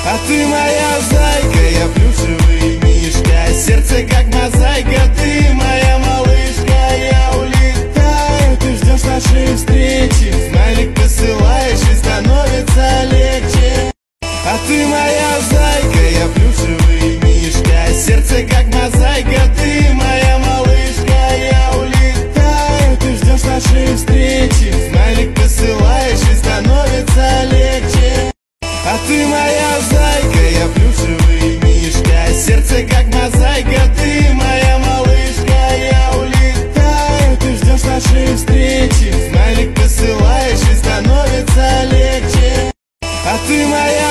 А ты моя зайка, я плюшевый мишка, сердце как мозаика, ты моя малышка. Я улетаю, ты ждешь нашей встречи, смайлик посылаешь и становится легче. А ты моя зайка, я плюшевый мишка, сердце как мозаика, ты моя малышка. Я улетаю, ты ждешь нашей встречи, смайлик посылаешь и становится легче. А ты моя зайка, я плюшевый мишка, сердце как мозаика, ты моя малышка. Я улетаю, ты ждешь нашей встречи, смайлик посылаешь и становится легче. А ты моя